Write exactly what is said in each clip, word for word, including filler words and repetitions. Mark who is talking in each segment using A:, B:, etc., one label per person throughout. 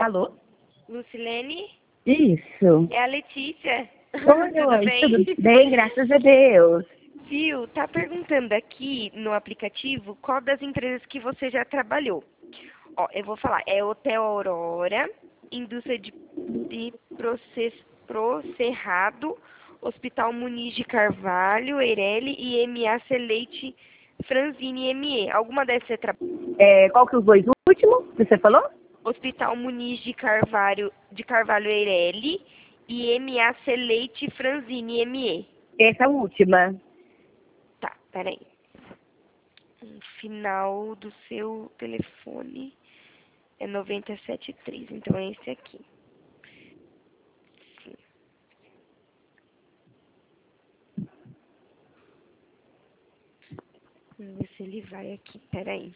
A: Alô?
B: Lucilene?
A: Isso.
B: É a Letícia.
A: Oi,
B: Tudo
A: oi,
B: bem?
A: tudo bem, graças a Deus.
B: Viu, tá perguntando aqui no aplicativo qual das empresas que você já trabalhou. Ó, eu vou falar, é Hotel Aurora, Indústria de, de Process, Procerrado, Hospital Muniz de Carvalho, Eireli e M A C Leite Franzini M E. Alguma dessas você trabalhou?
A: É, qual que é os dois últimos que você falou?
B: Hospital Muniz de Carvalho, de Carvalho Eireli e M A C Leite Franzini M E.
A: Essa última.
B: Tá, peraí. O final do seu telefone é noventa e sete três, então é esse aqui. Sim. Vamos ver se ele vai aqui, peraí.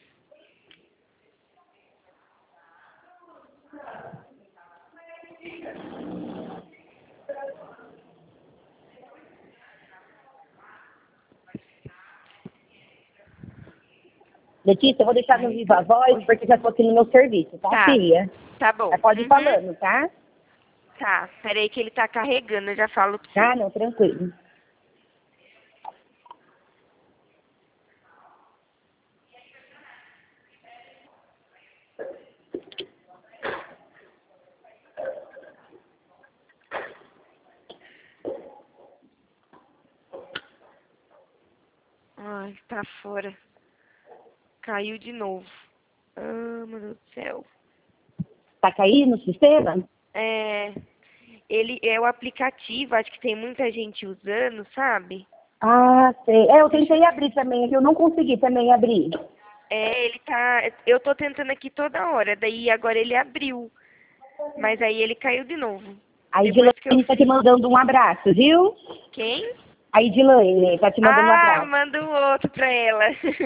A: Letícia, eu vou deixar no
B: Ai,
A: viva voz, porque já tô aqui no meu serviço, tá,
B: Tá,
A: filha?
B: tá bom.
A: Já pode ir
B: Uhum.
A: falando, tá?
B: Tá, peraí que ele tá carregando, eu já falo pra você.
A: Tá, não, tranquilo.
B: Ai, tá fora. Caiu de novo. Ah, meu Deus do céu.
A: Tá caindo o sistema?
B: É, ele é o aplicativo, acho que tem muita gente usando, sabe?
A: Ah, sei. É, eu tentei abrir também, eu não consegui também abrir.
B: É, ele tá. Eu tô tentando aqui toda hora, daí agora ele abriu. Mas aí ele caiu de novo.
A: A
B: Depois que eu
A: Edilane tá te
B: fiz.
A: mandando um abraço, viu?
B: Quem?
A: A Edilane tá te mandando um
B: Ah,
A: abraço.
B: manda um outro pra ela.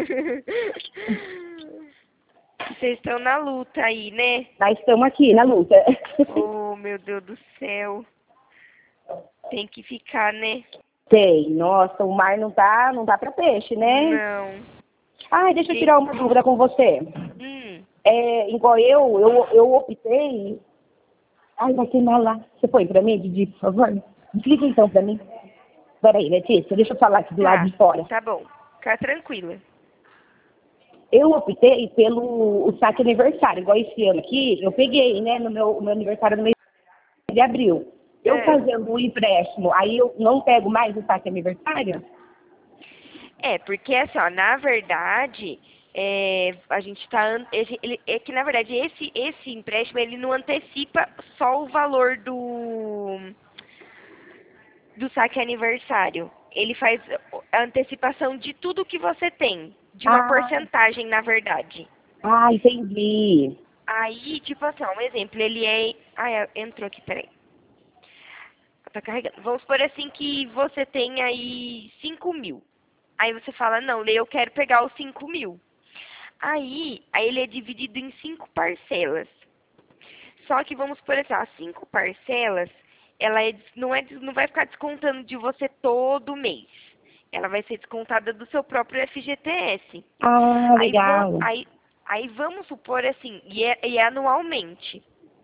B: Vocês estão na luta aí, né?
A: Nós estamos aqui na luta.
B: Oh, meu Deus do céu. Tem que ficar, né?
A: Tem. Nossa, o mar não tá, não tá pra peixe, né?
B: Não.
A: Ai, deixa eu
B: Tem...
A: tirar uma dúvida com você.
B: Hum.
A: É, igual eu, eu, eu optei... Ai, vai queimar lá. Você põe pra mim, Didi, por favor? Desliga então pra mim. Peraí, Letícia, deixa eu falar aqui do lado
B: Tá,
A: de fora.
B: tá bom. Fica tranquila.
A: Eu optei pelo o saque aniversário, igual esse ano aqui, eu peguei, né, no meu, meu aniversário no mês de abril. Eu
B: É.
A: fazendo um empréstimo, aí eu não pego mais o saque aniversário?
B: É, porque assim, ó, na verdade, é, a gente tá. an- esse- ele- É que na verdade esse, esse empréstimo ele não antecipa só o valor do, do saque aniversário. Ele faz a antecipação de tudo que você tem, de uma
A: Ah,
B: porcentagem, na verdade.
A: ah, entendi.
B: Aí, tipo assim, ó, um exemplo, ele é. Ah, é, entrou aqui, peraí. Tá carregando. Vamos supor assim que você tem aí cinco mil. Aí você fala, não, eu quero pegar os cinco mil. Aí, aí ele é dividido em cinco parcelas. Só que vamos por assim, as cinco parcelas, ela é, não, é, não vai ficar descontando de você todo mês. Ela vai ser descontada do seu próprio F G T S.
A: Ah,
B: Aí, va-
A: legal.
B: aí, aí vamos supor assim, e é, e é anualmente.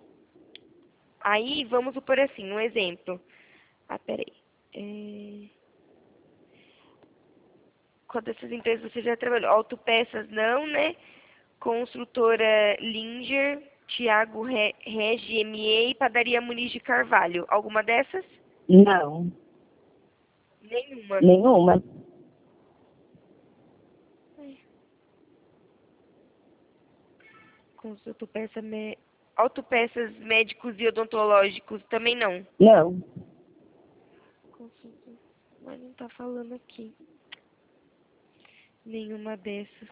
B: Aí vamos supor assim, um exemplo. Ah, peraí. É... Qual dessas empresas você já trabalhou? Autopeças não, né? Construtora Linger, Thiago Re- Regi M E e Padaria Muniz de Carvalho. Alguma dessas?
A: Não,
B: Nenhuma.
A: nenhuma.
B: Autopeça me... Autopeças médicos e odontológicos também não.
A: Não.
B: Consulta. Mas não tá falando aqui. Nenhuma dessas.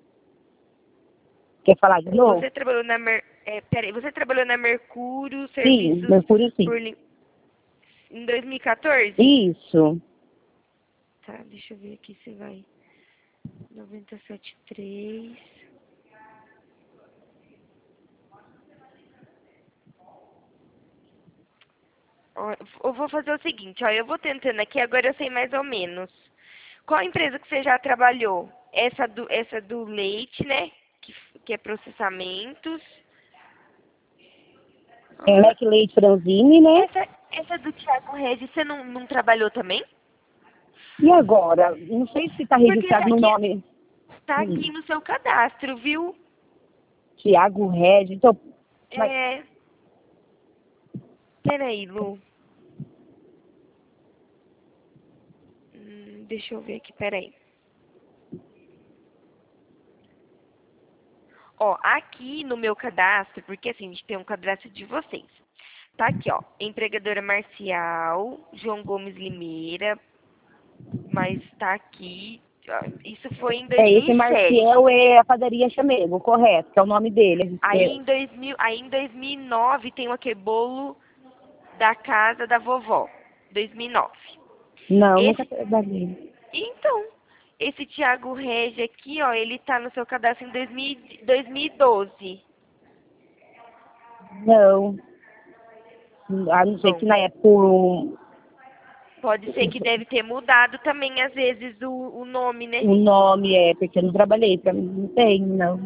A: Quer falar de novo?
B: Você trabalhou na Mer... é, peraí, você trabalhou na Mercúrio
A: Sim,
B: Serviços
A: Mercúrio sim.
B: por lim- em dois mil e quatorze?
A: Isso.
B: Tá, deixa eu ver aqui se vai. noventa e sete três. Ó, eu vou fazer o seguinte, ó, eu vou tentando aqui, agora eu sei mais ou menos. Qual empresa que você já trabalhou? Essa do, essa do leite, né? Que, que é processamentos.
A: É
B: Uhum.
A: Mac Leite Franzini, né?
B: Essa, essa do Thiago Regis, você não, não trabalhou também?
A: E agora? Não sei se está
B: Porque tá
A: registrado no
B: aqui,
A: nome
B: tá
A: hum,
B: aqui no seu cadastro, viu?
A: Tiago Regis. Então, mas,
B: É. Peraí, Lu. Hum, deixa eu ver aqui, peraí. Ó, aqui no meu cadastro, porque assim, a gente tem um cadastro de vocês. Tá aqui, ó. Empregadora Marcial, João Gomes Limeira, mas tá aqui. Ó, isso foi em
A: é, esse
B: dois mil e sete.
A: Marcial é a padaria Chamego, correto, que é o nome dele.
B: Aí
A: É,
B: em dois mil, aí em dois mil e nove tem o aquele bolo da casa da vovó. dois mil e nove.
A: não, nunca
B: Esse,
A: trabalhei.
B: então, esse Thiago Regi aqui, ó, ele tá no seu cadastro em dois mil, dois mil e doze.
A: Não. A não ser
B: Bom,
A: que na época o,
B: pode ser que deve ter mudado também, às vezes, o, o nome, né?
A: o nome é, porque eu não trabalhei, pra mim não tem, não.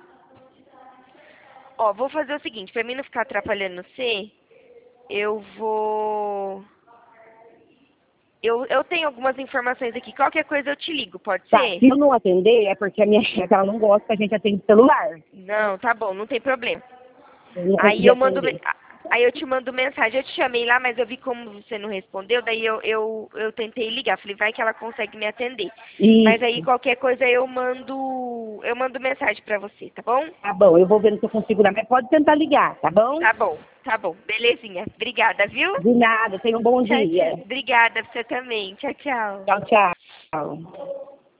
B: Ó, vou fazer o seguinte, pra mim não ficar atrapalhando você, eu vou... Eu, eu tenho algumas informações aqui, qualquer coisa eu te ligo, pode
A: Tá,
B: ser?
A: se eu não atender é porque a minha chefe ela não gosta que a gente atende celular.
B: Não, tá bom, não tem problema.
A: Eu não
B: Aí
A: consegui
B: eu mando, me-
A: atender.
B: aí eu te mando mensagem. Eu te chamei lá, mas eu vi como você não respondeu, daí eu, eu, eu tentei ligar. Falei, vai que ela consegue me atender. Mas aí
A: Isso.
B: qualquer coisa eu mando, eu mando mensagem pra você, tá bom?
A: Tá bom, eu vou ver se eu consigo lá, mas pode tentar ligar, tá bom?
B: Tá bom, tá bom. Belezinha. Obrigada, viu?
A: De nada, tenha um bom
B: Tchau, tchau.
A: dia.
B: Obrigada pra você também. Tchau, tchau.
A: Tchau, tchau.